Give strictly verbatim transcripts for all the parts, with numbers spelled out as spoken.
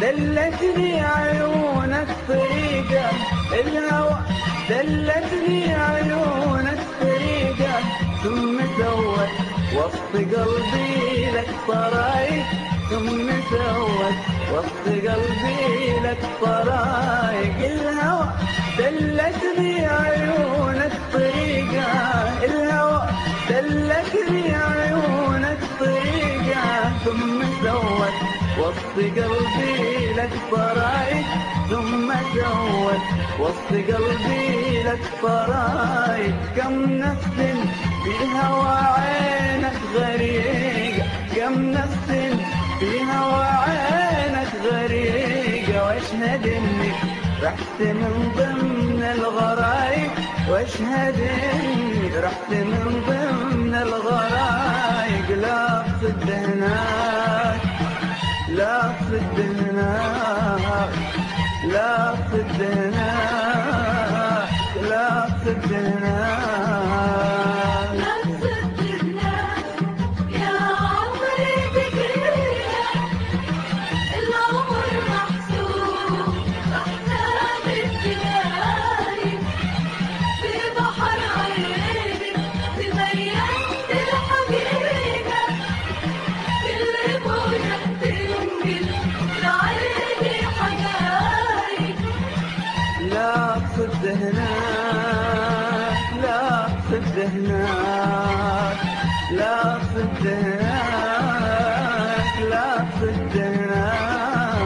دلتني عيونك طريقة الهوى، دلتني عيونك طريقة، ثم سوت وسط قلبي لك طرايق، ثم سوت وسط قلبي لك طرايق. الهوى دلتني عيونك طريقة، الهوى دلتني عيونك طريقة، ثم سوت وسط قلبي لك طرايق، ثم سوت وسط قلبي لك طرايق. كم نفس في هوى عينك غريقة، كم نفس في هوى عينك غريقة، واشهد اني رحت من ضمن الغرايق، واشهد اني رحت من ضمن الغرايق. لا تصد هناك، لا تصد هناك، لا تصد هناك، لا تصد هناك. لا تصد هناك، لا تصد هناك، لا تصد هناك، لا تصد هناك.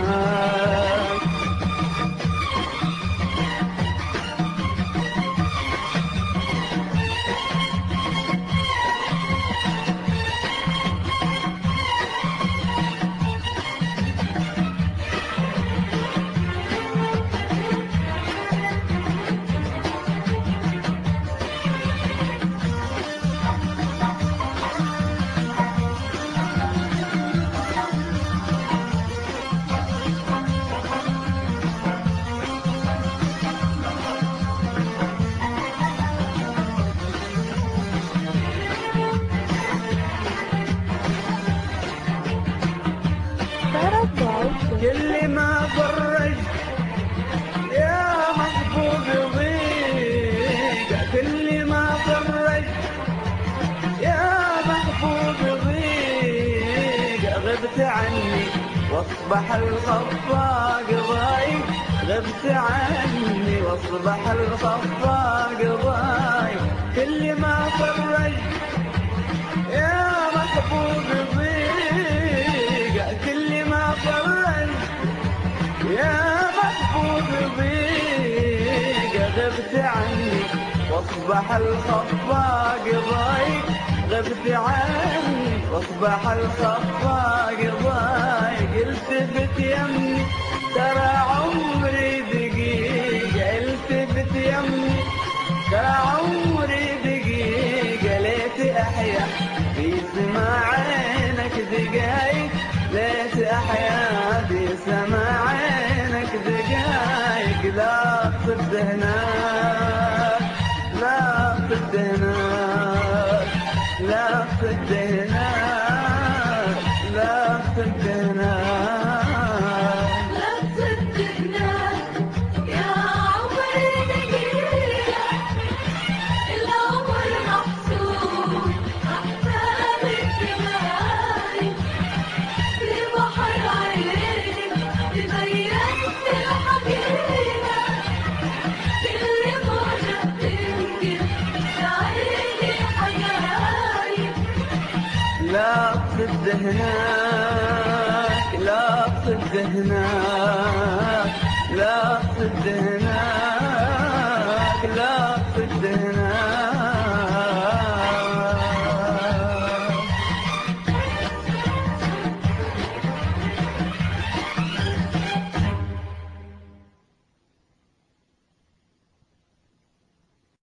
كل ما فرج يا محبوب ضيق، كل ما فرج يا محبوب ضيق، غبت عني واصبح الخفاق ضايق، غبت عني واصبح الخفاق ضايق. كل ما فرج يا محبوب ضيق، كل ما فرج يا محبوب ضيق، غبت عني واصبح الخفاق ضايق، غبت عني واصبح الخفاق ضايق. التفت يمي ترى عمري دقيقة، التفت يمي ترى عمري دقيقة، ليت احيا في سماع عينك دقايق، ليت احيا في سماع عينك دقايق. لا تصد هناك، لا تصد هناك، لا تصد هناك، لا تصد هناك. لا تصد هناك، لا تصد هناك، لا تصد هناك، لا